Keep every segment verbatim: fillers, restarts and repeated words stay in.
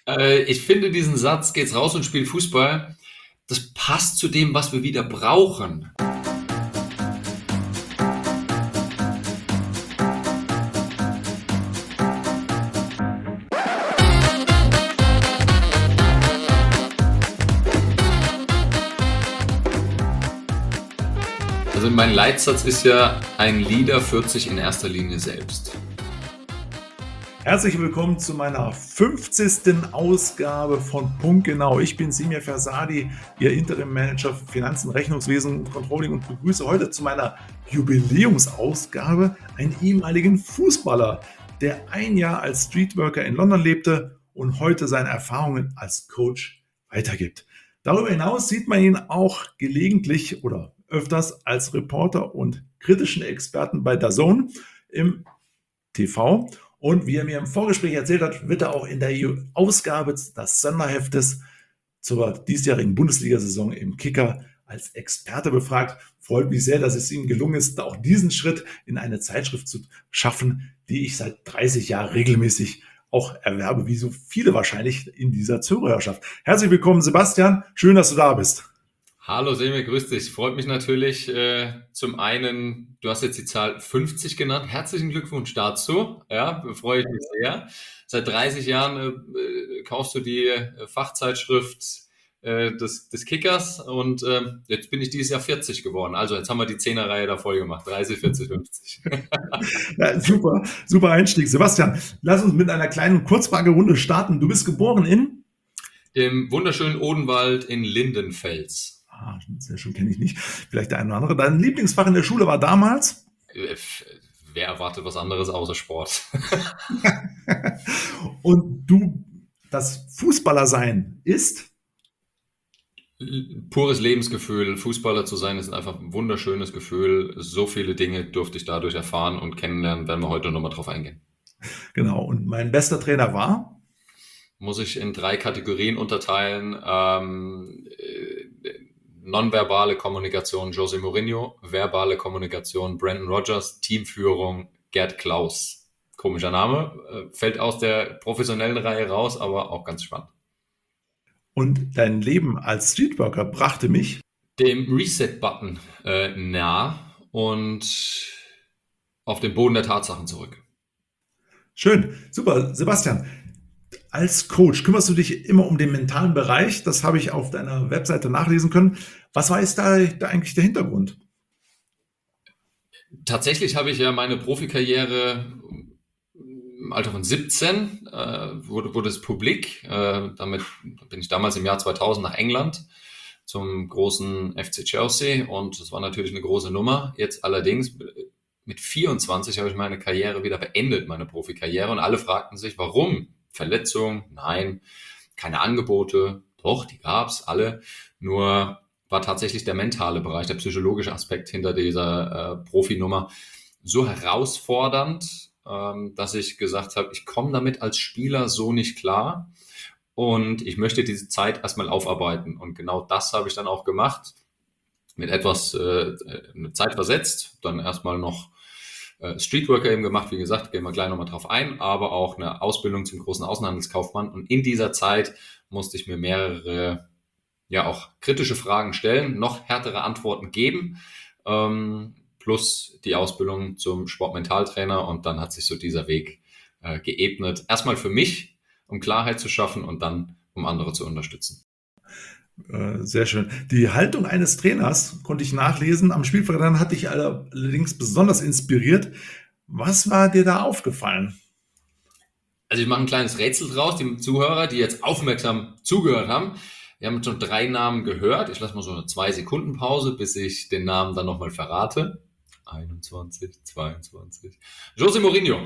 Äh, ich finde diesen Satz, geht's raus und spielt Fußball, das passt zu dem, was wir wieder brauchen. Also mein Leitsatz ist ja, ein Leader führt sich in erster Linie selbst. Herzlich willkommen zu meiner fünfzigsten Ausgabe von Punkt Genau. Ich bin Semir Fersadi, Ihr Interim Manager für Finanzen, Rechnungswesen und Controlling und begrüße heute zu meiner Jubiläumsausgabe einen ehemaligen Fußballer, der ein Jahr als Streetworker in London lebte und heute seine Erfahrungen als Coach weitergibt. Darüber hinaus sieht man ihn auch gelegentlich oder öfters als Reporter und kritischen Experten bei D A Z N im T V. Und wie er mir im Vorgespräch erzählt hat, wird er auch in der Ausgabe des Sonderheftes zur diesjährigen Bundesliga-Saison im Kicker als Experte befragt. Freut mich sehr, dass es ihm gelungen ist, auch diesen Schritt in eine Zeitschrift zu schaffen, die ich seit dreißig Jahren regelmäßig auch erwerbe, wie so viele wahrscheinlich in dieser Zuhörerschaft. Herzlich willkommen, Sebastian. Schön, dass du da bist. Hallo Semir, grüß dich. Freut mich natürlich äh, zum einen, du hast jetzt die Zahl fünfzig genannt. Herzlichen Glückwunsch dazu. Ja, freue ich mich sehr. Seit dreißig Jahren äh, kaufst du die äh, Fachzeitschrift äh, des, des Kickers und äh, jetzt bin ich dieses Jahr vierzig geworden. Also jetzt haben wir die Zehnerreihe da voll gemacht. dreißig, vierzig, fünfzig. Ja, super, super Einstieg. Sebastian, lass uns mit einer kleinen Kurzfragerunde starten. Du bist geboren in? Im wunderschönen Odenwald in Lindenfels. Ah, sehr schön, kenne ich nicht. Vielleicht der eine oder andere. Dein Lieblingsfach in der Schule war damals? Äh, Wer erwartet was anderes außer Sport? Und du, das Fußballersein ist? Pures Lebensgefühl. Fußballer zu sein ist einfach ein wunderschönes Gefühl. So viele Dinge durfte ich dadurch erfahren und kennenlernen, werden wir heute nochmal drauf eingehen. Genau. Und mein bester Trainer war? Muss ich in drei Kategorien unterteilen. Ähm, äh, nonverbale Kommunikation Jose Mourinho, verbale Kommunikation Brendan Rodgers, Teamführung Gerd Klaus. Komischer Name, äh, fällt aus der professionellen Reihe raus, aber auch ganz spannend. Und dein Leben als Streetworker brachte mich? Dem Reset-Button äh, nah und auf den Boden der Tatsachen zurück. Schön, super. Sebastian, als Coach kümmerst du dich immer um den mentalen Bereich. Das habe ich auf deiner Webseite nachlesen können. Was war jetzt da, da eigentlich der Hintergrund? Tatsächlich habe ich ja meine Profikarriere im Alter von siebzehn, äh, wurde, wurde es publik. Äh, damit bin ich damals im Jahr zweitausend nach England zum großen F C Chelsea und das war natürlich eine große Nummer. Jetzt allerdings mit vierundzwanzig habe ich meine Karriere wieder beendet, meine Profikarriere, und alle fragten sich, warum? Verletzung? Nein. Keine Angebote? Doch, die gab's alle. Nur war tatsächlich der mentale Bereich, der psychologische Aspekt hinter dieser äh, Profinummer so herausfordernd, ähm, dass ich gesagt habe, ich komme damit als Spieler so nicht klar und ich möchte diese Zeit erstmal aufarbeiten. Und genau das habe ich dann auch gemacht, mit etwas äh, eine Zeit versetzt, dann erstmal noch äh, Streetworker eben gemacht, wie gesagt, gehen wir gleich nochmal drauf ein, aber auch eine Ausbildung zum großen Außenhandelskaufmann. Und in dieser Zeit musste ich mir mehrere, ja auch kritische Fragen stellen, noch härtere Antworten geben, ähm, plus die Ausbildung zum Sportmentaltrainer. Und dann hat sich so dieser Weg äh, geebnet. Erstmal für mich, um Klarheit zu schaffen und dann, um andere zu unterstützen. Sehr schön. Die Haltung eines Trainers konnte ich nachlesen. Am Spielfeldrand hat dich allerdings besonders inspiriert. Was war dir da aufgefallen? Also ich mache ein kleines Rätsel draus. Die Zuhörer, die jetzt aufmerksam zugehört haben, wir haben schon drei Namen gehört. Ich lasse mal so eine zwei Sekunden Pause, bis ich den Namen dann nochmal verrate. einundzwanzig, zweiundzwanzig. Jose Mourinho.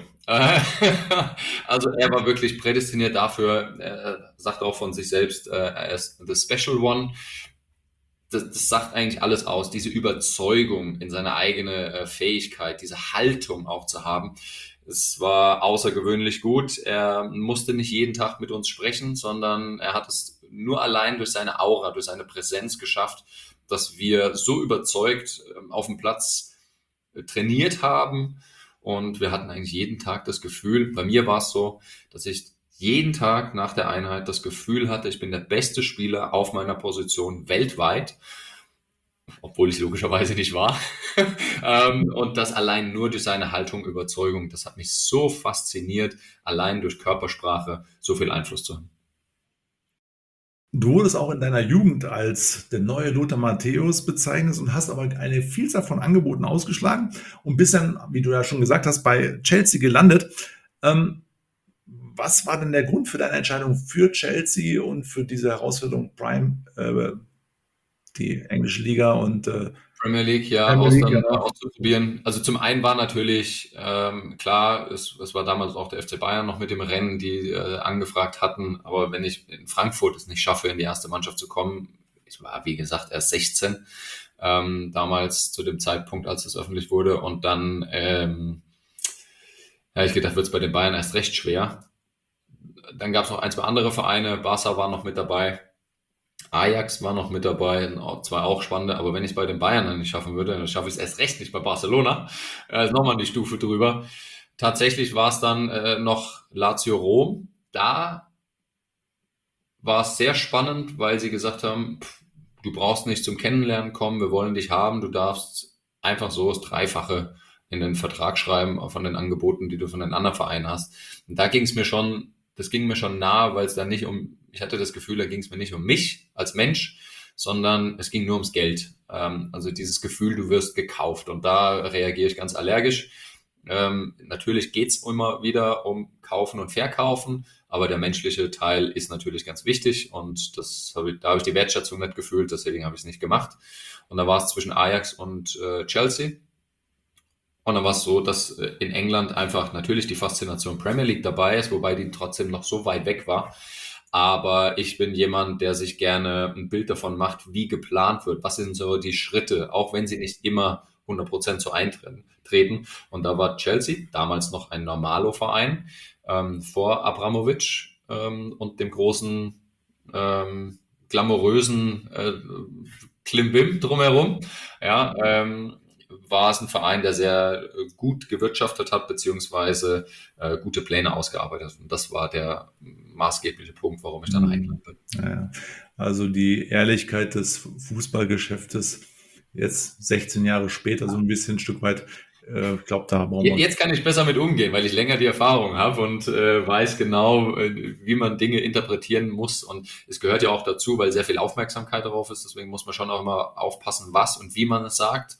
Also er war wirklich prädestiniert dafür. Er sagt auch von sich selbst, er ist the special one. Das, das sagt eigentlich alles aus. Diese Überzeugung in seine eigene Fähigkeit, diese Haltung auch zu haben. Es war außergewöhnlich gut. Er musste nicht jeden Tag mit uns sprechen, sondern er hat es nur allein durch seine Aura, durch seine Präsenz geschafft, dass wir so überzeugt auf dem Platz trainiert haben. Und wir hatten eigentlich jeden Tag das Gefühl, bei mir war es so, dass ich jeden Tag nach der Einheit das Gefühl hatte, ich bin der beste Spieler auf meiner Position weltweit, obwohl ich logischerweise nicht war. ähm, und das allein nur durch seine Haltung, Überzeugung, das hat mich so fasziniert, allein durch Körpersprache so viel Einfluss zu haben. Du wurdest auch in deiner Jugend als der neue Lothar Matthäus bezeichnet und hast aber eine Vielzahl von Angeboten ausgeschlagen und bist dann, wie du ja schon gesagt hast, bei Chelsea gelandet. Ähm, was war denn der Grund für deine Entscheidung für Chelsea und für diese Herausforderung Prime, äh, die englische Liga und äh, Premier League, ja, Premier aus League, dann genau. auszuprobieren. Also zum einen war natürlich ähm, klar, es, es war damals auch der F C Bayern noch mit dem Rennen, die äh, angefragt hatten. Aber wenn ich in Frankfurt es nicht schaffe, in die erste Mannschaft zu kommen, ich war wie gesagt erst sechzehn, ähm, damals zu dem Zeitpunkt, als es öffentlich wurde. Und dann, ähm, ja, ich gedacht, wird es bei den Bayern erst recht schwer. Dann gab es noch ein, zwei andere Vereine, Barca war noch mit dabei. Ajax war noch mit dabei, zwar auch spannende, aber wenn ich es bei den Bayern dann nicht schaffen würde, dann schaffe ich es erst recht nicht bei Barcelona. Äh, nochmal die Stufe drüber. Tatsächlich war es dann äh, noch Lazio Rom. Da war es sehr spannend, weil sie gesagt haben, pff, du brauchst nicht zum Kennenlernen kommen, wir wollen dich haben, du darfst einfach so das Dreifache in den Vertrag schreiben von den Angeboten, die du von den anderen Vereinen hast. Und da ging es mir schon, das ging mir schon nah, weil es da nicht um, ich hatte das Gefühl, da ging es mir nicht um mich als Mensch, sondern es ging nur ums Geld. Ähm, also dieses Gefühl, du wirst gekauft, und da reagiere ich ganz allergisch. Ähm, natürlich geht's immer wieder um Kaufen und Verkaufen, aber der menschliche Teil ist natürlich ganz wichtig, und das habe ich, da habe ich die Wertschätzung nicht gefühlt, deswegen habe ich es nicht gemacht. Und da war es zwischen Ajax und äh, Chelsea. Und dann war es so, dass äh, in England einfach natürlich die Faszination Premier League dabei ist, wobei die trotzdem noch so weit weg war. Aber ich bin jemand, der sich gerne ein Bild davon macht, wie geplant wird. Was sind so die Schritte, auch wenn sie nicht immer hundert Prozent so eintreten. Und da war Chelsea, damals noch ein Normalo-Verein, ähm, vor Abramovich ähm, und dem großen, ähm, glamourösen äh, Klimbim drumherum. Ja, ähm, war es ein Verein, der sehr äh, gut gewirtschaftet hat, beziehungsweise äh, gute Pläne ausgearbeitet hat. Und das war der maßgebliche Punkt, warum ich dann nach Hm, England bin. ja, ja. Also die Ehrlichkeit des Fußballgeschäftes jetzt sechzehn Jahre später so ein bisschen ein Stück weit, äh, ich glaube, da brauchen wir uns. Jetzt kann ich besser mit umgehen, weil ich länger die Erfahrung habe und äh, weiß genau, äh, wie man Dinge interpretieren muss. Und es gehört ja auch dazu, weil sehr viel Aufmerksamkeit darauf ist. Deswegen muss man schon auch immer aufpassen, was und wie man es sagt.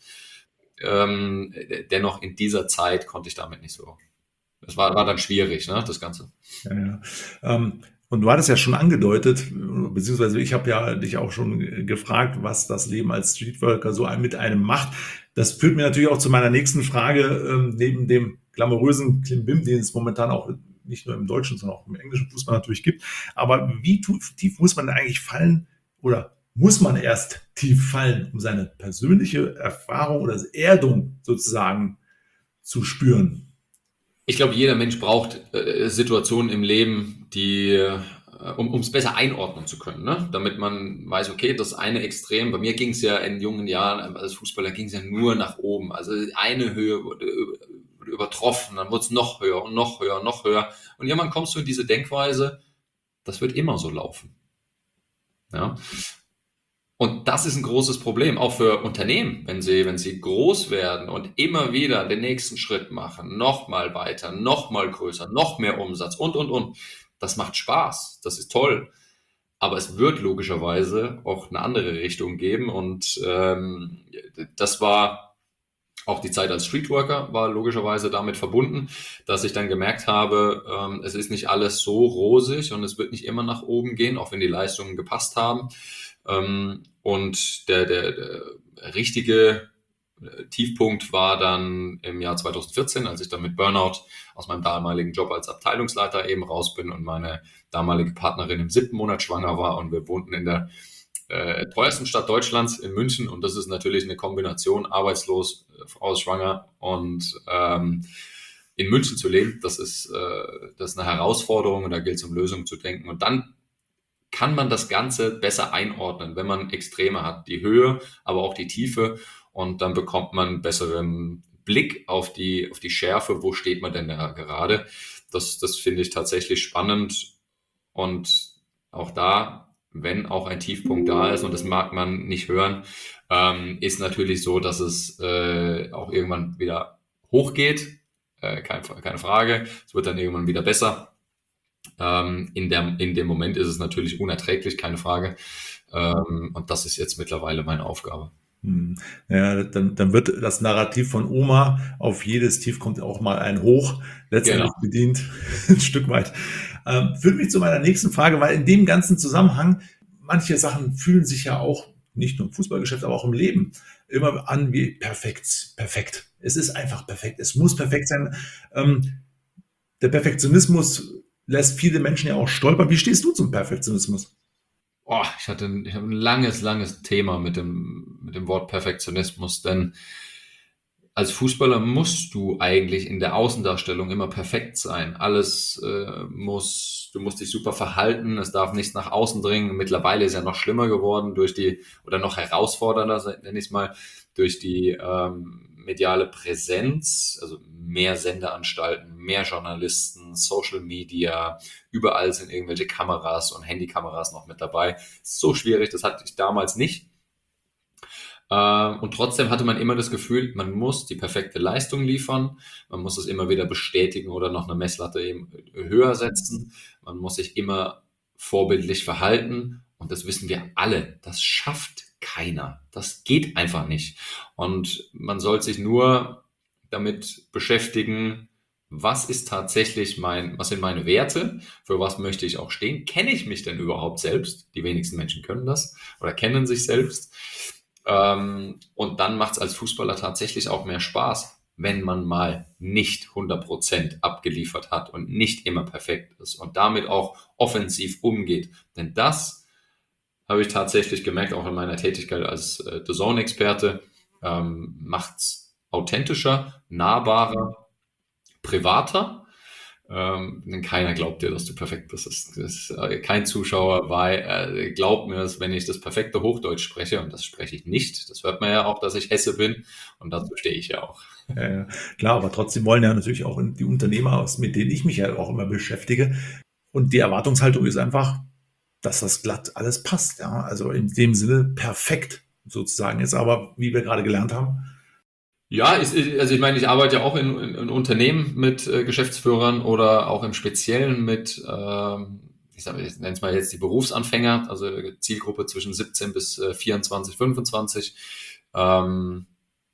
Ähm, dennoch in dieser Zeit konnte ich damit nicht so. Das war, war dann schwierig, ne, das Ganze. Ja, ja. Ähm, und du hattest ja schon angedeutet, beziehungsweise ich habe ja dich auch schon gefragt, was das Leben als Streetworker so mit einem macht. Das führt mir natürlich auch zu meiner nächsten Frage, ähm, neben dem glamourösen Klimbim, den es momentan auch nicht nur im deutschen, sondern auch im englischen Fußball natürlich gibt. Aber wie tief muss man denn eigentlich fallen oder muss man erst tief fallen, um seine persönliche Erfahrung oder Erdung sozusagen zu spüren? Ich glaube, jeder Mensch braucht äh, Situationen im Leben, die, äh, um es besser einordnen zu können, ne? Damit man weiß, okay, das eine Extrem, bei mir ging es ja in jungen Jahren, als Fußballer ging es ja nur nach oben. Also eine Höhe wurde, wurde übertroffen, dann wurde es noch höher und noch höher und noch höher. Und irgendwann kommst du in diese Denkweise, das wird immer so laufen. Ja? Und das ist ein großes Problem, auch für Unternehmen, wenn sie, wenn sie groß werden und immer wieder den nächsten Schritt machen, noch mal weiter, noch mal größer, noch mehr Umsatz und, und, und. Das macht Spaß, das ist toll. Aber es wird logischerweise auch eine andere Richtung geben, und ähm, das war auch die Zeit als Streetworker, war logischerweise damit verbunden, dass ich dann gemerkt habe, ähm, es ist nicht alles so rosig und es wird nicht immer nach oben gehen, auch wenn die Leistungen gepasst haben. Ähm, und der, der, der richtige äh, Tiefpunkt war dann im Jahr zwanzig vierzehn, als ich dann mit Burnout aus meinem damaligen Job als Abteilungsleiter eben raus bin und meine damalige Partnerin im siebten Monat schwanger war, und wir wohnten in der äh, teuersten Stadt Deutschlands, in München, und das ist natürlich eine Kombination, arbeitslos, äh, Frau ist schwanger und ähm, in München zu leben. Das ist, äh, das ist eine Herausforderung, und da gilt es, um Lösungen zu denken. Und dann kann man das Ganze besser einordnen, wenn man Extreme hat, die Höhe, aber auch die Tiefe, und dann bekommt man einen besseren Blick auf die, auf die Schärfe, wo steht man denn da gerade. das, das finde ich tatsächlich spannend. Und auch da, wenn auch ein Tiefpunkt da ist, und das mag man nicht hören, ähm, ist natürlich so, dass es äh, auch irgendwann wieder hochgeht. Äh, kein, keine Frage. Es wird dann irgendwann wieder besser. Ähm, in, der, in dem Moment ist es natürlich unerträglich, keine Frage. Ähm, und das ist jetzt mittlerweile meine Aufgabe. Hm. Ja, dann, dann wird das Narrativ von Oma, auf jedes Tief kommt auch mal ein Hoch, Genau. letztendlich bedient, ein Stück weit. Ähm, führt mich zu meiner nächsten Frage, weil in dem ganzen Zusammenhang, manche Sachen fühlen sich ja auch, nicht nur im Fußballgeschäft, aber auch im Leben, immer an wie perfekt, perfekt. Es ist einfach perfekt, es muss perfekt sein. Ähm, der Perfektionismus lässt viele Menschen ja auch stolpern. Wie stehst du zum Perfektionismus? Oh, ich hatte ein, ich habe ein langes, langes Thema mit dem, mit dem Wort Perfektionismus, denn als Fußballer musst du eigentlich in der Außendarstellung immer perfekt sein. Alles äh, muss, du musst dich super verhalten, es darf nichts nach außen dringen. Mittlerweile ist ja noch schlimmer geworden durch die, oder noch herausfordernder, nenne ich es mal, durch die ähm, mediale Präsenz, also mehr Sendeanstalten, mehr Journalisten, Social Media, überall sind irgendwelche Kameras und Handykameras noch mit dabei. So schwierig, das hatte ich damals nicht. Äh, und trotzdem hatte man immer das Gefühl, man muss die perfekte Leistung liefern, man muss es immer wieder bestätigen oder noch eine Messlatte eben höher setzen, man muss sich immer vorbildlich verhalten und das wissen wir alle, das schafft keiner, das geht einfach nicht. Und man soll sich nur damit beschäftigen, was ist tatsächlich mein, was sind meine Werte, für was möchte ich auch stehen, kenne ich mich denn überhaupt selbst? Die wenigsten Menschen können das oder kennen sich selbst. Ähm, und dann macht es als Fußballer tatsächlich auch mehr Spaß, wenn man mal nicht hundert Prozent abgeliefert hat und nicht immer perfekt ist und damit auch offensiv umgeht. Denn das habe ich tatsächlich gemerkt, auch in meiner Tätigkeit als äh, D A Z N-Experte, ähm, macht es authentischer, nahbarer, privater. Ähm, denn keiner glaubt dir, dass du perfekt bist. Das, das, äh, kein Zuschauer weil, äh, glaubt mir, dass wenn ich das perfekte Hochdeutsch spreche, und das spreche ich nicht, das hört man ja auch, dass ich Hesse bin, und dazu stehe ich ja auch. Ja, ja, klar, aber trotzdem wollen ja natürlich auch die Unternehmer, mit denen ich mich ja auch immer beschäftige. Und die Erwartungshaltung ist einfach, dass das glatt alles passt. Ja, also in dem Sinne perfekt sozusagen ist. Aber wie wir gerade gelernt haben, Ja, ich, also ich meine, ich arbeite ja auch in, in, in Unternehmen mit äh, Geschäftsführern oder auch im Speziellen mit, ähm, ich, sag, ich nenne es mal jetzt die Berufsanfänger, also Zielgruppe zwischen siebzehn bis äh, vierundzwanzig, fünfundzwanzig, ähm,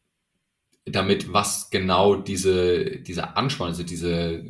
damit was genau diese, dieser Ansporn, also diese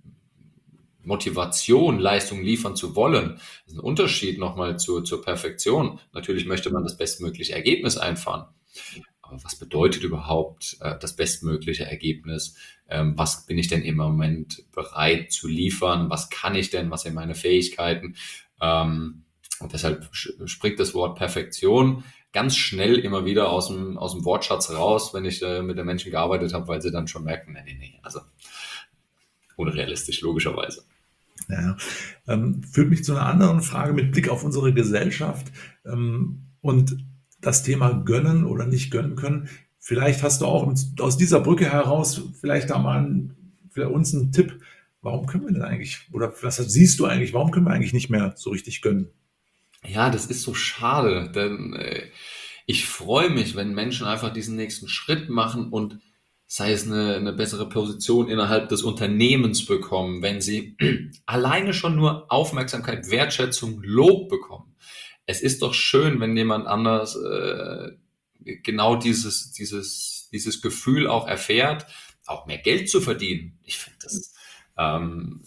Motivation, Leistung liefern zu wollen, das ist ein Unterschied nochmal zur, zur Perfektion. Natürlich möchte man das bestmögliche Ergebnis einfahren. Aber was bedeutet überhaupt äh, das bestmögliche Ergebnis? Ähm, was bin ich denn im Moment bereit zu liefern? Was kann ich denn? Was sind meine Fähigkeiten? Ähm, und deshalb springt das Wort Perfektion ganz schnell immer wieder aus dem, aus dem Wortschatz raus, wenn ich äh, mit den Menschen gearbeitet habe, weil sie dann schon merken, nee, nee, nee, also unrealistisch, logischerweise. ja, ähm, führt mich zu einer anderen Frage mit Blick auf unsere Gesellschaft ähm, und das Thema gönnen oder nicht gönnen können. Vielleicht hast du auch aus dieser Brücke heraus vielleicht da mal einen, für uns einen Tipp. Warum können wir denn eigentlich, oder was siehst du eigentlich, warum können wir eigentlich nicht mehr so richtig gönnen? Ja, das ist so schade, denn äh, ich freue mich, wenn Menschen einfach diesen nächsten Schritt machen und sei es eine, eine bessere Position innerhalb des Unternehmens bekommen, wenn sie alleine schon nur Aufmerksamkeit, Wertschätzung, Lob bekommen. Es ist doch schön, wenn jemand anders äh, genau dieses, dieses, dieses Gefühl auch erfährt, auch mehr Geld zu verdienen. Ich finde das ähm,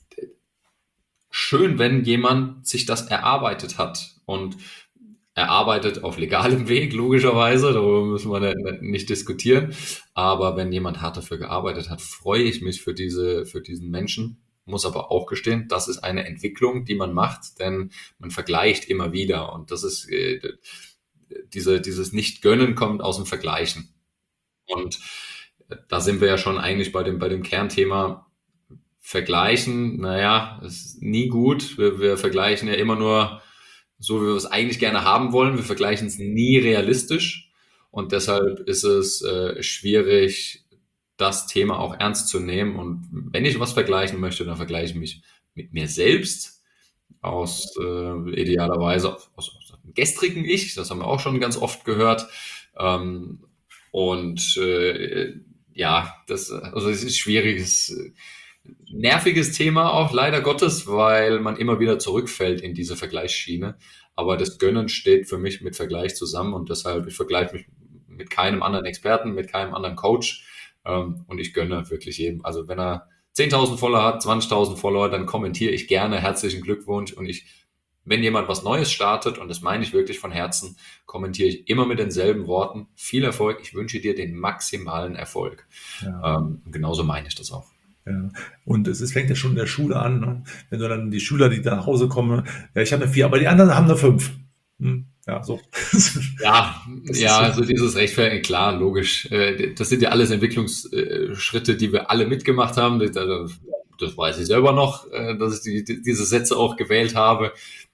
schön, wenn jemand sich das erarbeitet hat und erarbeitet auf legalem Weg, logischerweise, darüber müssen wir nicht diskutieren. Aber wenn jemand hart dafür gearbeitet hat, freue ich mich für diese, für diesen Menschen. Muss aber auch gestehen, das ist eine Entwicklung, die man macht, denn man vergleicht immer wieder und das ist äh, diese, dieses Nicht-Gönnen kommt aus dem Vergleichen. Und da sind wir ja schon eigentlich bei dem, bei dem Kernthema Vergleichen. Naja, ist nie gut. Wir, wir vergleichen ja immer nur so, wie wir es eigentlich gerne haben wollen. Wir vergleichen es nie realistisch und deshalb ist es äh, schwierig, das Thema auch ernst zu nehmen. Und wenn ich was vergleichen möchte, dann vergleiche ich mich mit mir selbst aus äh, idealerweise aus, aus dem gestrigen Ich. Das haben wir auch schon ganz oft gehört. Ähm, und äh, ja, das, also es ist ein schwieriges, nerviges Thema auch leider Gottes, weil man immer wieder zurückfällt in diese Vergleichsschiene. Aber das Gönnen steht für mich mit Vergleich zusammen und deshalb, ich vergleiche mich mit keinem anderen Experten, mit keinem anderen Coach ähm, und ich gönne wirklich jedem. Also wenn er zehntausend Follower hat, zwanzigtausend Follower, dann kommentiere ich gerne herzlichen Glückwunsch und ich, wenn jemand was Neues startet, und das meine ich wirklich von Herzen, kommentiere ich immer mit denselben Worten. Viel Erfolg, ich wünsche dir den maximalen Erfolg. Ja. Ähm, genauso meine ich das auch. Ja. Und es, es fängt ja schon in der Schule an, ne? Wenn du dann die Schüler, die da nach Hause kommen, ja, ich habe eine vier, aber die anderen haben eine fünf. Hm, ja, so. Ja, ja, also dieses Rechtfertigen, klar, logisch. Das sind ja alles Entwicklungsschritte, die wir alle mitgemacht haben. Das, das weiß ich selber noch, dass ich die, diese Sätze auch gewählt habe.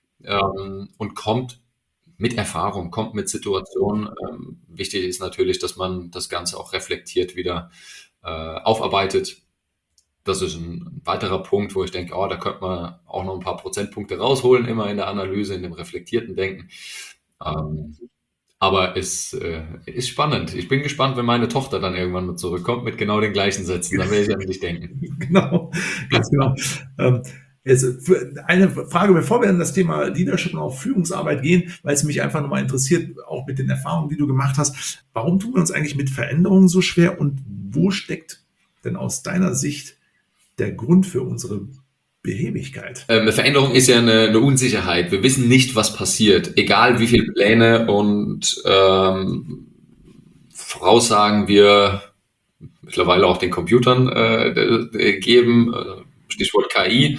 Und kommt mit Erfahrung, kommt mit Situationen. Wichtig ist natürlich, dass man das Ganze auch reflektiert wieder aufarbeitet. Das ist ein weiterer Punkt, wo ich denke, oh, da könnte man auch noch ein paar Prozentpunkte rausholen, immer in der Analyse, in dem reflektierten Denken. Ähm, aber es äh, ist spannend. Ich bin gespannt, wenn meine Tochter dann irgendwann mal zurückkommt mit genau den gleichen Sätzen. Da werde ich an dich denken. Genau, ganz genau. Ähm, jetzt eine Frage, bevor wir an das Thema Leadership und auch Führungsarbeit gehen, weil es mich einfach nochmal interessiert, auch mit den Erfahrungen, die du gemacht hast. Warum tun wir uns eigentlich mit Veränderungen so schwer und wo steckt denn aus deiner Sicht der Grund für unsere Behebigkeit? Ähm, Veränderung ist ja eine, eine Unsicherheit. Wir wissen nicht, was passiert. Egal wie viele Pläne und ähm, Voraussagen wir mittlerweile auch den Computern äh, geben, äh, Stichwort K I,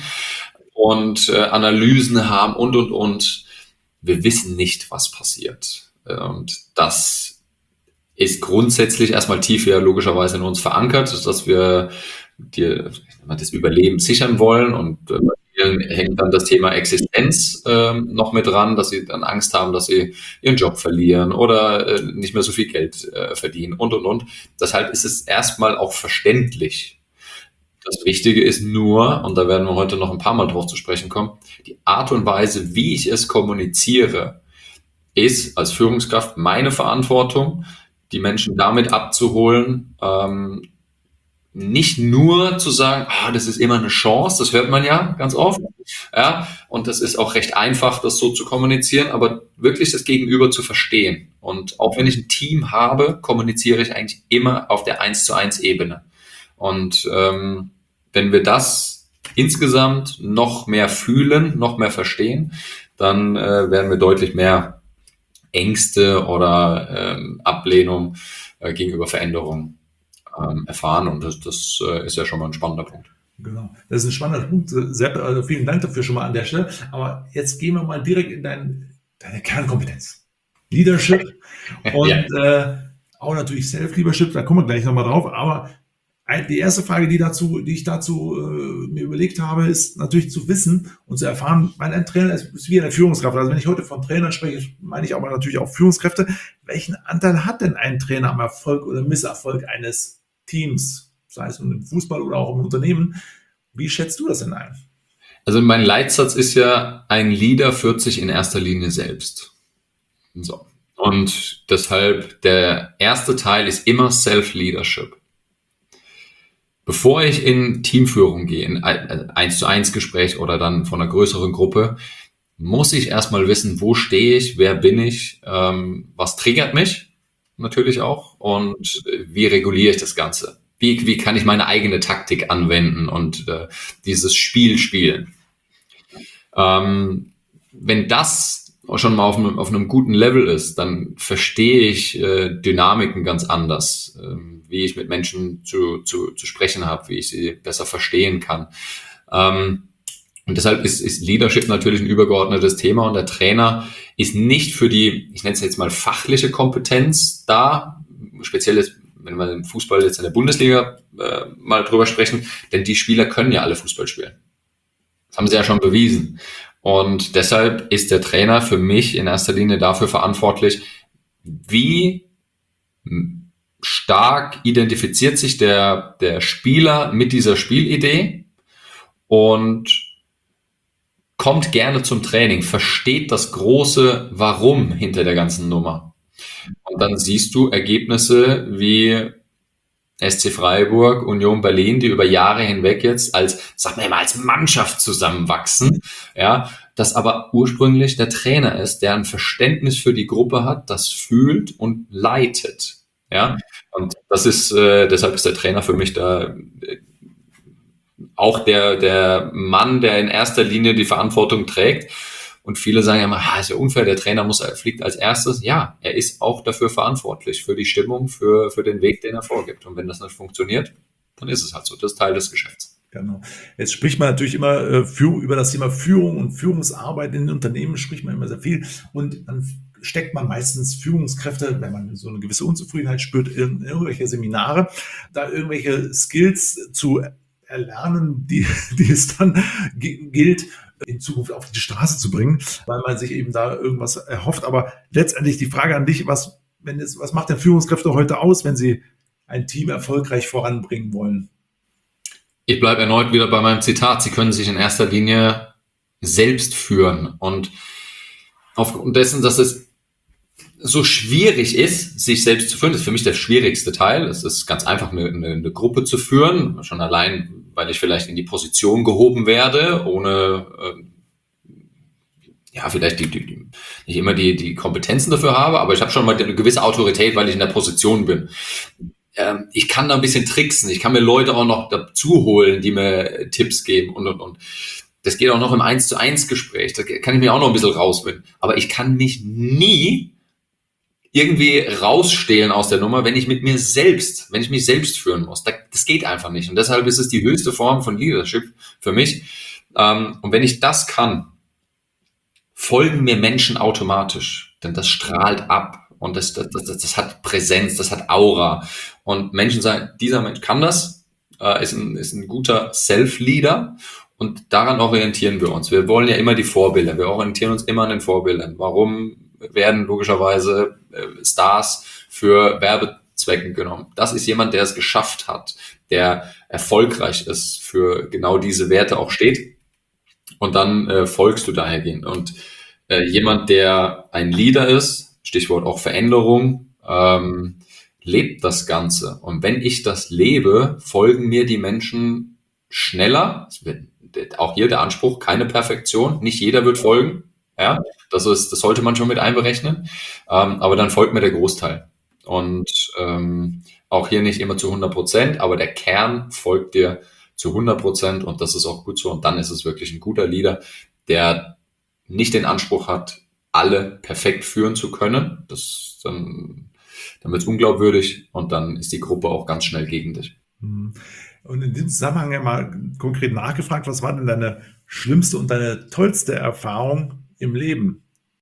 und äh, Analysen haben und, und, und. Wir wissen nicht, was passiert. Und das ist grundsätzlich erstmal tief ja logischerweise in uns verankert, dass wir die, das Überleben sichern wollen und äh, bei vielen hängt dann das Thema Existenz äh, noch mit dran, dass sie dann Angst haben, dass sie ihren Job verlieren oder äh, nicht mehr so viel Geld äh, verdienen und und und. Deshalb ist es erstmal auch verständlich. Das Wichtige ist nur, und da werden wir heute noch ein paar Mal drauf zu sprechen kommen, die Art und Weise, wie ich es kommuniziere, ist als Führungskraft meine Verantwortung, die Menschen damit abzuholen, ähm, nicht nur zu sagen, ah, das ist immer eine Chance, das hört man ja ganz oft, ja, und das ist auch recht einfach, das so zu kommunizieren, aber wirklich das Gegenüber zu verstehen. Und auch wenn ich ein Team habe, kommuniziere ich eigentlich immer auf der eins zu eins Ebene. Und ähm, wenn wir das insgesamt noch mehr fühlen, noch mehr verstehen, dann äh, werden wir deutlich mehr Ängste oder ähm, Ablehnung äh, gegenüber Veränderungen ähm, erfahren. Und das, das äh, ist ja schon mal ein spannender Punkt. Genau, das ist ein spannender Punkt. Sepp, also vielen Dank dafür schon mal an der Stelle. Aber jetzt gehen wir mal direkt in dein, deine Kernkompetenz. Leadership und ja. äh, auch natürlich Self-Leadership, da kommen wir gleich nochmal drauf. Aber die erste Frage, die, dazu, die ich dazu äh, mir überlegt habe, ist natürlich zu wissen und zu erfahren, weil ein Trainer ist, ist wie eine Führungskraft. Also wenn ich heute von Trainern spreche, meine ich aber natürlich auch Führungskräfte. Welchen Anteil hat denn ein Trainer am Erfolg oder Misserfolg eines Teams, sei es im Fußball oder auch im Unternehmen? Wie schätzt du das denn ein? Also mein Leitsatz ist ja, ein Leader führt sich in erster Linie selbst. So. Und deshalb der erste Teil ist immer Self-Leadership. Bevor ich in Teamführung gehe, in ein eins zu eins Gespräch oder dann von einer größeren Gruppe, muss ich erstmal wissen, wo stehe ich, wer bin ich, ähm, was triggert mich natürlich auch und wie reguliere ich das Ganze. Wie, wie kann ich meine eigene Taktik anwenden und äh, dieses Spiel spielen. Ähm, wenn das schon mal auf einem, auf einem guten Level ist, dann verstehe ich äh, Dynamiken ganz anders, ähm, wie ich mit Menschen zu, zu, zu sprechen habe, wie ich sie besser verstehen kann. Ähm, und deshalb ist, ist Leadership natürlich ein übergeordnetes Thema und der Trainer ist nicht für die, ich nenne es jetzt mal fachliche Kompetenz da, speziell jetzt, wenn wir im Fußball jetzt in der Bundesliga äh, mal drüber sprechen, denn die Spieler können ja alle Fußball spielen. Das haben sie ja schon bewiesen. Und deshalb ist der Trainer für mich in erster Linie dafür verantwortlich, wie stark identifiziert sich der, der Spieler mit dieser Spielidee und kommt gerne zum Training, versteht das große Warum hinter der ganzen Nummer. Und dann siehst du Ergebnisse wie S C Freiburg, Union Berlin, die über Jahre hinweg jetzt als, sag mal, als Mannschaft zusammenwachsen, ja, das aber ursprünglich der Trainer ist, der ein Verständnis für die Gruppe hat, das fühlt und leitet, ja, und das ist, äh, deshalb ist der Trainer für mich da äh, auch der, der Mann, der in erster Linie die Verantwortung trägt. Und viele sagen ja immer, ah, ist ja unfair, der Trainer muss, er fliegt als erstes. Ja, er ist auch dafür verantwortlich, für die Stimmung, für, für den Weg, den er vorgibt. Und wenn das nicht funktioniert, dann ist es halt so. Das ist Teil des Geschäfts. Genau. Jetzt spricht man natürlich immer äh, für, über das Thema Führung und Führungsarbeit in den Unternehmen, spricht man immer sehr viel. Und dann steckt man meistens Führungskräfte, wenn man so eine gewisse Unzufriedenheit spürt, in irgendwelche Seminare, da irgendwelche Skills zu erlernen, die, die es dann gilt, in Zukunft auf die Straße zu bringen, weil man sich eben da irgendwas erhofft. Aber letztendlich die Frage an dich, was, wenn es, was macht denn Führungskräfte heute aus, wenn sie ein Team erfolgreich voranbringen wollen? Ich bleibe erneut wieder bei meinem Zitat. Sie können sich in erster Linie selbst führen. Und aufgrund dessen, dass es so schwierig ist, sich selbst zu führen, das ist für mich der schwierigste Teil. Es ist ganz einfach, eine, eine, eine Gruppe zu führen, schon allein, weil ich vielleicht in die Position gehoben werde, ohne äh, ja vielleicht die, die, die, nicht immer die, die Kompetenzen dafür habe, aber ich habe schon mal eine gewisse Autorität, weil ich in der Position bin. Ähm, ich kann da ein bisschen tricksen, ich kann mir Leute auch noch dazu holen, die mir Tipps geben und und und. Das geht auch noch im eins zu eins Gespräch, da kann ich mir auch noch ein bisschen rausfinden. Aber ich kann mich nie irgendwie rausstehlen aus der Nummer, wenn ich mit mir selbst, wenn ich mich selbst führen muss. Das geht einfach nicht. Und deshalb ist es die höchste Form von Leadership für mich. Und wenn ich das kann, folgen mir Menschen automatisch. Denn das strahlt ab. Und das, das, das, das hat Präsenz, das hat Aura. Und Menschen sagen, dieser Mensch kann das, ist ein, ist ein guter Self-Leader. Und daran orientieren wir uns. Wir wollen ja immer die Vorbilder. Wir orientieren uns immer an den Vorbildern. Warum werden logischerweise äh, Stars für Werbezwecken genommen? Das ist jemand, der es geschafft hat, der erfolgreich ist, für genau diese Werte auch steht. Und dann äh, folgst du dahergehend. Und äh, jemand, der ein Leader ist, Stichwort auch Veränderung, ähm, lebt das Ganze. Und wenn ich das lebe, folgen mir die Menschen schneller. Es wird auch hier der Anspruch, keine Perfektion. Nicht jeder wird folgen. Ja, das ist, das sollte man schon mit einberechnen. Ähm, aber dann folgt mir der Großteil. Und ähm, auch hier nicht immer zu hundert Prozent, aber der Kern folgt dir zu hundert Prozent und das ist auch gut so. Und dann ist es wirklich ein guter Leader, der nicht den Anspruch hat, alle perfekt führen zu können. Das dann, dann wird es unglaubwürdig und dann ist die Gruppe auch ganz schnell gegen dich. Und in diesem Zusammenhang ja mal konkret nachgefragt, was war denn deine schlimmste und deine tollste Erfahrung im Leben?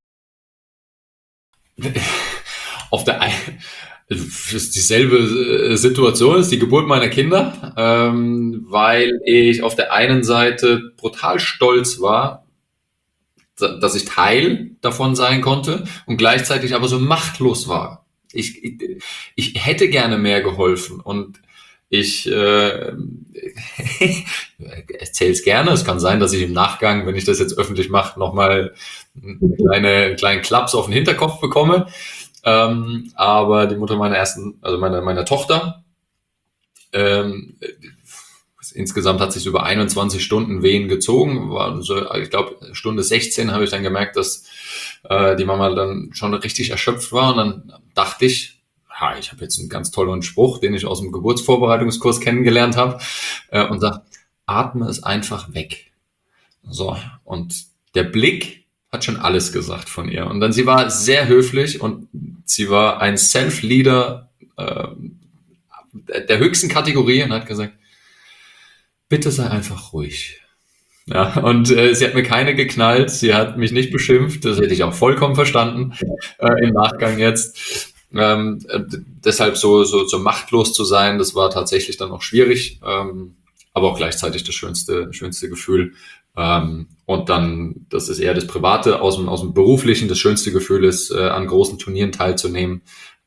Auf der einen, es ist dieselbe Situation, es ist die Geburt meiner Kinder, ähm, weil ich auf der einen Seite brutal stolz war, dass ich Teil davon sein konnte und gleichzeitig aber so machtlos war. Ich, ich, ich hätte gerne mehr geholfen und ich äh, erzähle es gerne. Es kann sein, dass ich im Nachgang, wenn ich das jetzt öffentlich mache, nochmal eine kleine, einen kleinen Klaps auf den Hinterkopf bekomme. Ähm, aber die Mutter meiner ersten, also meiner, meiner Tochter, ähm, insgesamt hat sich über einundzwanzig Stunden Wehen gezogen. War so, ich glaube, Stunde sechzehn habe ich dann gemerkt, dass äh, die Mama dann schon richtig erschöpft war. Und dann dachte ich, ha, ich habe jetzt einen ganz tollen Spruch, den ich aus dem Geburtsvorbereitungskurs kennengelernt habe, äh, und sage, atme es einfach weg. So, und der Blick hat schon alles gesagt von ihr. Und dann, sie war sehr höflich und sie war ein Self-Leader äh, der höchsten Kategorie und hat gesagt, bitte sei einfach ruhig. Ja, und äh, sie hat mir keine geknallt, sie hat mich nicht beschimpft, das hätte ich auch vollkommen verstanden äh, im Nachgang jetzt. Ähm, äh, deshalb so, so, so machtlos zu sein, das war tatsächlich dann auch schwierig, ähm, aber auch gleichzeitig das schönste, schönste Gefühl. Ähm, und dann, das ist eher das Private aus dem, aus dem Beruflichen, das schönste Gefühl ist, äh, an großen Turnieren teilzunehmen,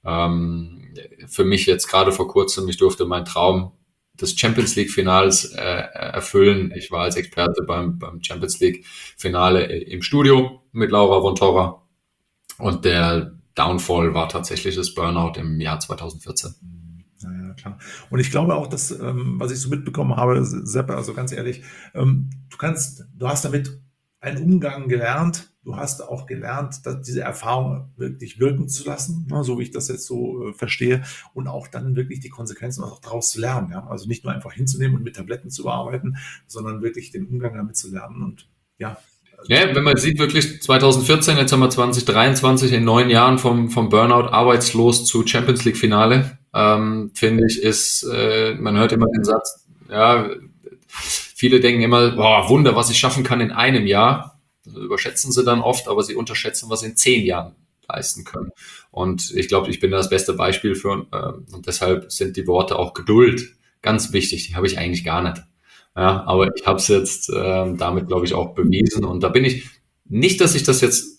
Ähm, für mich jetzt gerade vor kurzem, ich durfte meinen Traum des Champions League Finals äh, erfüllen. Ich war als Experte beim, beim Champions League Finale im Studio mit Laura von Torra und der Downfall war tatsächlich das Burnout im Jahr zweitausendvierzehn. Ja, ja, klar. Und ich glaube auch, dass, ähm, was ich so mitbekommen habe, Sepp, also ganz ehrlich, ähm, du kannst, du hast damit einen Umgang gelernt. Du hast auch gelernt, dass diese Erfahrung wirklich wirken zu lassen, ne, so wie ich das jetzt so äh, verstehe, und auch dann wirklich die Konsequenzen auch daraus zu lernen. Ja? Also nicht nur einfach hinzunehmen und mit Tabletten zu bearbeiten, sondern wirklich den Umgang damit zu lernen. Und ja. Ja, wenn man sieht, wirklich zweitausendvierzehn, jetzt haben wir zwanzig dreiundzwanzig, in neun Jahren vom, vom Burnout arbeitslos zu Champions League Finale, ähm, finde ich, ist, äh, man hört immer den Satz, ja, viele denken immer, boah, Wunder, was ich schaffen kann in einem Jahr. Das überschätzen sie dann oft, aber sie unterschätzen, was sie in zehn Jahren leisten können. Und ich glaube, ich bin das beste Beispiel für, äh, und deshalb sind die Worte auch Geduld ganz wichtig. Die habe ich eigentlich gar nicht. Ja, aber ich habe es jetzt ähm, damit, glaube ich, auch bewiesen. Und da bin ich nicht, dass ich das jetzt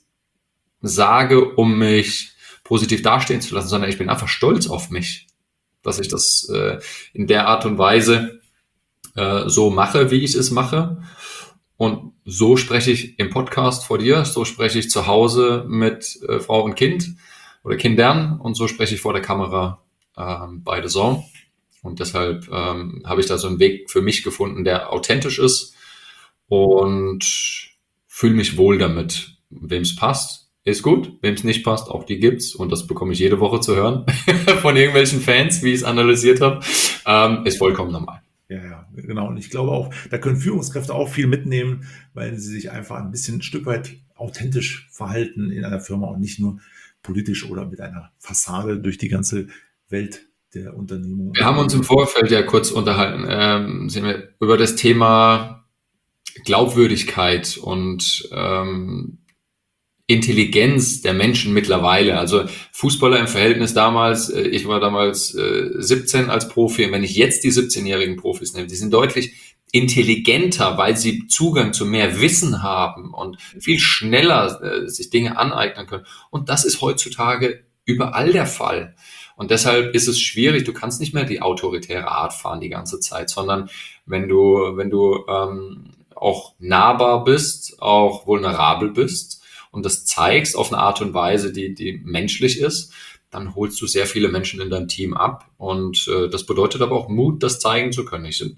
sage, um mich positiv dastehen zu lassen, sondern ich bin einfach stolz auf mich, dass ich das äh, in der Art und Weise äh, so mache, wie ich es mache. Und so spreche ich im Podcast vor dir, so spreche ich zu Hause mit äh, Frau und Kind oder Kindern und so spreche ich vor der Kamera äh, bei The Zone. Und deshalb ähm, habe ich da so einen Weg für mich gefunden, der authentisch ist und fühle mich wohl damit. Wem es passt, ist gut. Wem es nicht passt, auch die gibt's. Und das bekomme ich jede Woche zu hören von irgendwelchen Fans, wie ich es analysiert habe. Ähm, ist vollkommen normal. Ja, ja, genau. Und ich glaube auch, da können Führungskräfte auch viel mitnehmen, weil sie sich einfach ein bisschen ein Stück weit authentisch verhalten in einer Firma und nicht nur politisch oder mit einer Fassade durch die ganze Welt der Unternehmung. Wir haben uns im Vorfeld ja kurz unterhalten, ähm, sind wir über das Thema Glaubwürdigkeit und ähm, Intelligenz der Menschen mittlerweile. Also Fußballer im Verhältnis damals, äh, ich war damals äh, siebzehn als Profi, und wenn ich jetzt die siebzehnjährigen Profis nehme, die sind deutlich intelligenter, weil sie Zugang zu mehr Wissen haben und viel schneller äh, sich Dinge aneignen können. Und das ist heutzutage überall der Fall. Und deshalb ist es schwierig, du kannst nicht mehr die autoritäre Art fahren die ganze Zeit, sondern wenn du, wenn du ähm, auch nahbar bist, auch vulnerabel bist und das zeigst auf eine Art und Weise, die, die menschlich ist, dann holst du sehr viele Menschen in dein Team ab. Und äh, das bedeutet aber auch Mut, das zeigen zu können. Ich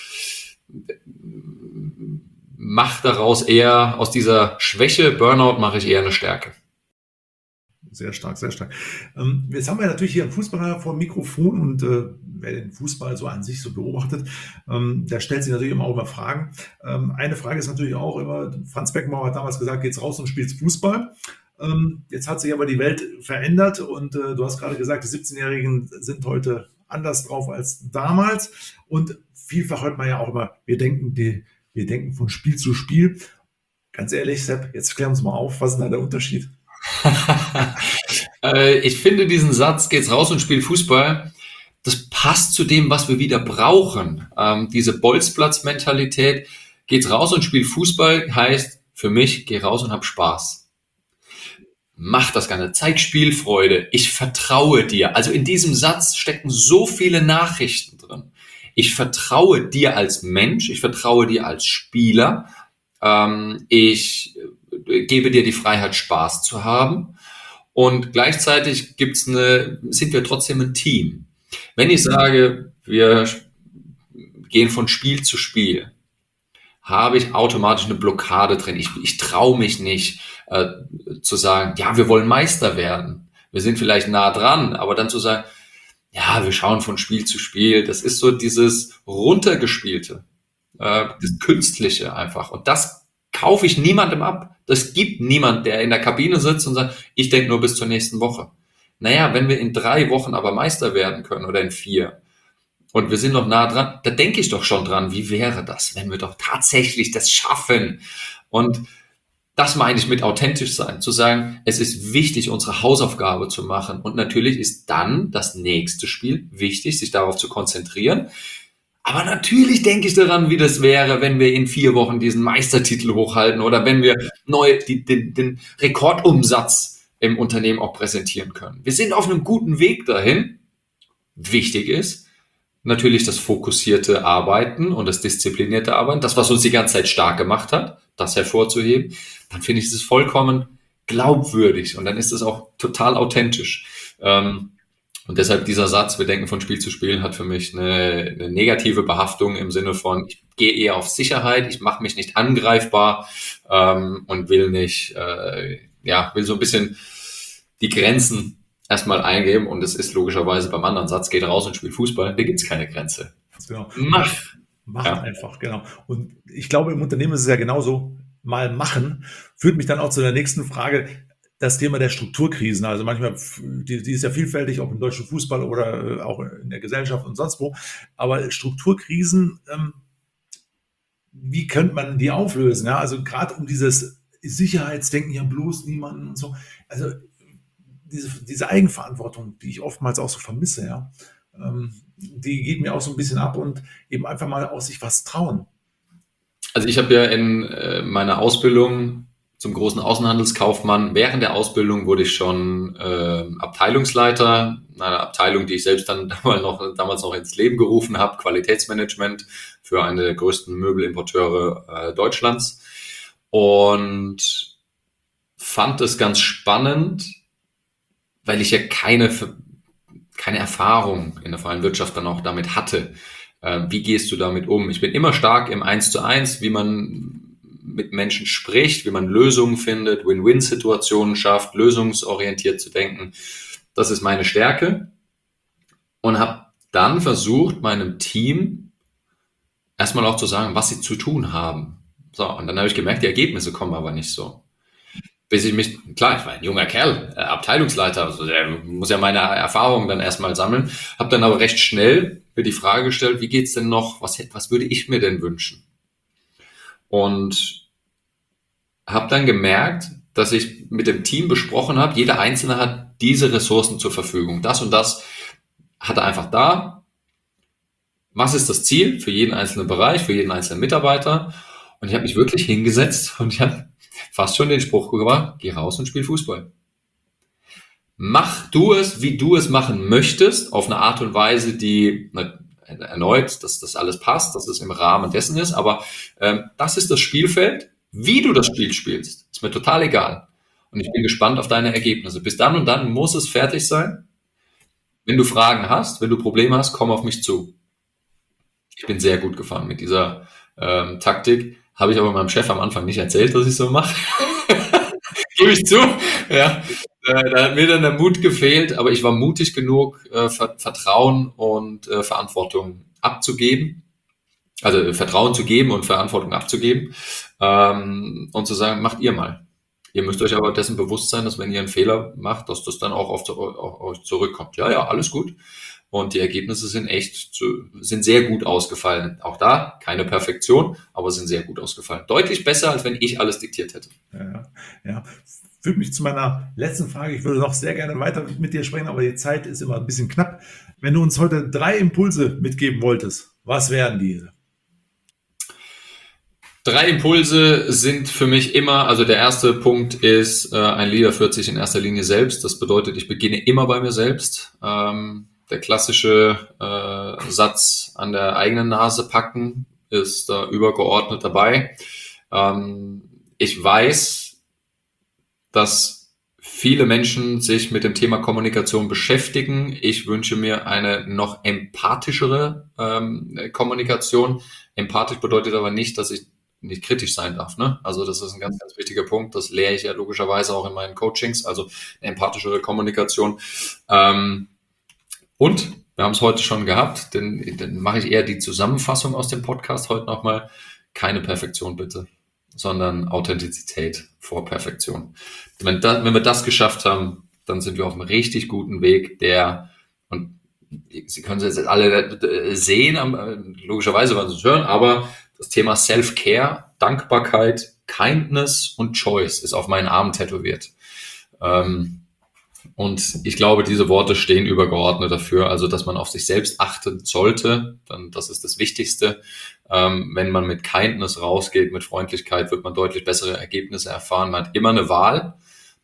mache daraus eher, aus dieser Schwäche, Burnout, mache ich eher eine Stärke. Sehr stark, sehr stark. Ähm, jetzt haben wir natürlich hier einen Fußballer vor dem Mikrofon und äh, wer den Fußball so an sich so beobachtet, ähm, der stellt sich natürlich immer auch immer Fragen. Ähm, eine Frage ist natürlich auch immer, Franz Beckenbauer hat damals gesagt, geht's raus und spielst Fußball. Ähm, jetzt hat sich aber die Welt verändert und äh, du hast gerade gesagt, die siebzehnjährigen sind heute anders drauf als damals und vielfach hört man ja auch immer, wir denken, die, wir denken von Spiel zu Spiel. Ganz ehrlich, Sepp, jetzt klären wir uns mal auf, was ist da der Unterschied? äh, ich finde diesen Satz, geht's raus und spielt Fußball, das passt zu dem, was wir wieder brauchen. Ähm, diese Bolzplatz-Mentalität, geht's raus und spielt Fußball, heißt für mich, geh raus und hab Spaß. Mach das Ganze, zeig Spielfreude, ich vertraue dir. Also in diesem Satz stecken so viele Nachrichten drin. Ich vertraue dir als Mensch, ich vertraue dir als Spieler, ähm, ich gebe dir die Freiheit, Spaß zu haben. Und gleichzeitig gibt's eine, sind wir trotzdem ein Team. Wenn ich sage, wir gehen von Spiel zu Spiel, habe ich automatisch eine Blockade drin. Ich, ich traue mich nicht äh, zu sagen, ja, wir wollen Meister werden. Wir sind vielleicht nah dran, aber dann zu sagen, ja, wir schauen von Spiel zu Spiel. Das ist so dieses Runtergespielte, äh, das Künstliche einfach. Und das kaufe ich niemandem ab. Das gibt niemand, der in der Kabine sitzt und sagt, ich denke nur bis zur nächsten Woche. Naja, wenn wir in drei Wochen aber Meister werden können oder in vier und wir sind noch nah dran, da denke ich doch schon dran, wie wäre das, wenn wir doch tatsächlich das schaffen? Und das meine ich mit authentisch sein, zu sagen, es ist wichtig, unsere Hausaufgabe zu machen. Und natürlich ist dann das nächste Spiel wichtig, sich darauf zu konzentrieren. Aber natürlich denke ich daran, wie das wäre, wenn wir in vier Wochen diesen Meistertitel hochhalten oder wenn wir neu die, den, den Rekordumsatz im Unternehmen auch präsentieren können. Wir sind auf einem guten Weg dahin. Wichtig ist natürlich das fokussierte Arbeiten und das disziplinierte Arbeiten, das, was uns die ganze Zeit stark gemacht hat, das hervorzuheben. Dann finde ich es vollkommen glaubwürdig und dann ist es auch total authentisch. Ähm, und deshalb dieser Satz, wir denken von Spiel zu Spiel, hat für mich eine, eine negative Behaftung im Sinne von, ich gehe eher auf Sicherheit, ich mache mich nicht angreifbar ähm, und will nicht, äh, ja, will so ein bisschen die Grenzen erstmal eingeben und es ist logischerweise beim anderen Satz, geht raus und spielt Fußball, da gibt es keine Grenze. Genau. Mach! Macht Ja. einfach, genau. Und ich glaube, im Unternehmen ist es ja genauso, mal machen, führt mich dann auch zu der nächsten Frage, das Thema der Strukturkrisen. Also manchmal, die, die ist ja vielfältig, auch im deutschen Fußball oder äh, auch in der Gesellschaft und sonst wo. Aber Strukturkrisen, ähm, wie könnte man die auflösen? Ja, also gerade um dieses Sicherheitsdenken, ja bloß niemanden und so. Also diese, diese Eigenverantwortung, die ich oftmals auch so vermisse, ja, ähm, die geht mir auch so ein bisschen ab und eben einfach mal aus sich was trauen. Also ich habe ja in äh, meiner Ausbildung zum großen Außenhandelskaufmann, während der Ausbildung wurde ich schon äh, Abteilungsleiter einer Abteilung, die ich selbst dann damals noch, damals noch ins Leben gerufen habe, Qualitätsmanagement für eine der größten Möbelimporteure äh, Deutschlands und fand es ganz spannend, weil ich ja keine, keine Erfahrung in der freien Wirtschaft dann auch damit hatte. Äh, wie gehst du damit um? Ich bin immer stark im Eins zu Eins, wie man mit Menschen spricht, wie man Lösungen findet, Win-Win-Situationen schafft, lösungsorientiert zu denken. Das ist meine Stärke. Und habe dann versucht, meinem Team erstmal auch zu sagen, was sie zu tun haben. So, und dann habe ich gemerkt, die Ergebnisse kommen aber nicht so. Bis ich mich, klar, ich war ein junger Kerl, äh, Abteilungsleiter, also der muss ja meine Erfahrungen dann erstmal sammeln, habe dann aber recht schnell mir die Frage gestellt, wie geht's denn noch, was, was würde ich mir denn wünschen? Und habe dann gemerkt, dass ich mit dem Team besprochen habe, jeder Einzelne hat diese Ressourcen zur Verfügung, das und das hat er einfach da. Was ist das Ziel für jeden einzelnen Bereich, für jeden einzelnen Mitarbeiter? Und ich habe mich wirklich hingesetzt und ich habe fast schon den Spruch gemacht, geh raus und spiel Fußball. Mach du es, wie du es machen möchtest, auf eine Art und Weise, die na, erneut, dass das alles passt, dass es im Rahmen dessen ist, aber ähm, das ist das Spielfeld. Wie du das Spiel spielst, ist mir total egal. Und ich bin gespannt auf deine Ergebnisse. Bis dann und dann muss es fertig sein. Wenn du Fragen hast, wenn du Probleme hast, komm auf mich zu. Ich bin sehr gut gefahren mit dieser ähm, Taktik. Habe ich aber meinem Chef am Anfang nicht erzählt, dass ich so mache. Gebe ich zu. Ja. Äh, da hat mir dann der Mut gefehlt, aber ich war mutig genug, äh, Vertrauen und äh, Verantwortung abzugeben. Also äh, Vertrauen zu geben und Verantwortung abzugeben. Ähm, und zu sagen, macht ihr mal. Ihr müsst euch aber dessen bewusst sein, dass wenn ihr einen Fehler macht, dass das dann auch auf, auf euch zurückkommt. Ja, ja, alles gut. Und die Ergebnisse sind echt, zu, sind sehr gut ausgefallen. Auch da keine Perfektion, aber sind sehr gut ausgefallen. Deutlich besser, als wenn ich alles diktiert hätte. Ja, ja. Führt mich zu meiner letzten Frage. Ich würde noch sehr gerne weiter mit dir sprechen, aber die Zeit ist immer ein bisschen knapp. Wenn du uns heute drei Impulse mitgeben wolltest, was wären diese? Drei Impulse sind für mich immer, also der erste Punkt ist, äh, ein Leader führt sich in erster Linie selbst. Das bedeutet, ich beginne immer bei mir selbst. Ähm, der klassische äh, Satz an der eigenen Nase packen ist da übergeordnet dabei. Ähm, ich weiß, dass viele Menschen sich mit dem Thema Kommunikation beschäftigen. Ich wünsche mir eine noch empathischere ähm, Kommunikation. Empathisch bedeutet aber nicht, dass ich nicht kritisch sein darf. Ne? Also das ist ein ganz, ganz wichtiger Punkt. Das lehre ich ja logischerweise auch in meinen Coachings. Also eine empathischere Kommunikation. Ähm, und wir haben es heute schon gehabt, denn dann mache ich eher die Zusammenfassung aus dem Podcast heute nochmal. Keine Perfektion bitte, sondern Authentizität vor Perfektion. Wenn, da, wenn wir das geschafft haben, dann sind wir auf einem richtig guten Weg, der, und Sie können es jetzt alle sehen, logischerweise, wenn Sie es hören, aber das Thema Self-Care, Dankbarkeit, Kindness und Choice ist auf meinen Arm tätowiert. Ähm, und ich glaube, diese Worte stehen übergeordnet dafür, also dass man auf sich selbst achten sollte, dann das ist das Wichtigste. Ähm, wenn man mit Kindness rausgeht, mit Freundlichkeit, wird man deutlich bessere Ergebnisse erfahren. Man hat immer eine Wahl.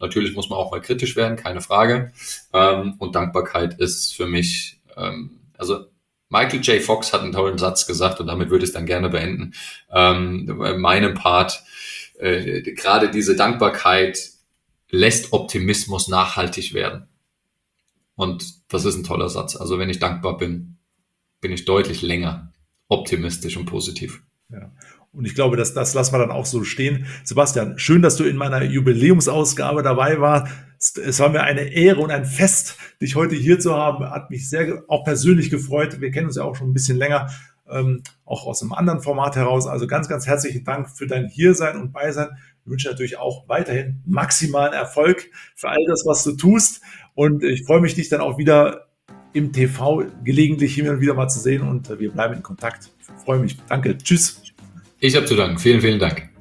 Natürlich muss man auch mal kritisch werden, keine Frage. Ähm, und Dankbarkeit ist für mich, ähm, also Michael J. Fox hat einen tollen Satz gesagt und damit würde ich es dann gerne beenden. Ähm, in meinem Part, äh, gerade diese Dankbarkeit lässt Optimismus nachhaltig werden. Und das ist ein toller Satz. Also wenn ich dankbar bin, bin ich deutlich länger optimistisch und positiv. Ja. Und ich glaube, dass das lassen wir dann auch so stehen. Sebastian, schön, dass du in meiner Jubiläumsausgabe dabei warst. Es war mir eine Ehre und ein Fest, dich heute hier zu haben. Hat mich sehr auch persönlich gefreut. Wir kennen uns ja auch schon ein bisschen länger, ähm, auch aus einem anderen Format heraus. Also ganz, ganz herzlichen Dank für dein Hiersein und Beisein. Ich wünsche natürlich auch weiterhin maximalen Erfolg für all das, was du tust. Und ich freue mich, dich dann auch wieder im T V gelegentlich hin und wieder mal zu sehen und wir bleiben in Kontakt. Ich freue mich. Danke. Tschüss. Ich habe zu danken. Vielen, vielen Dank.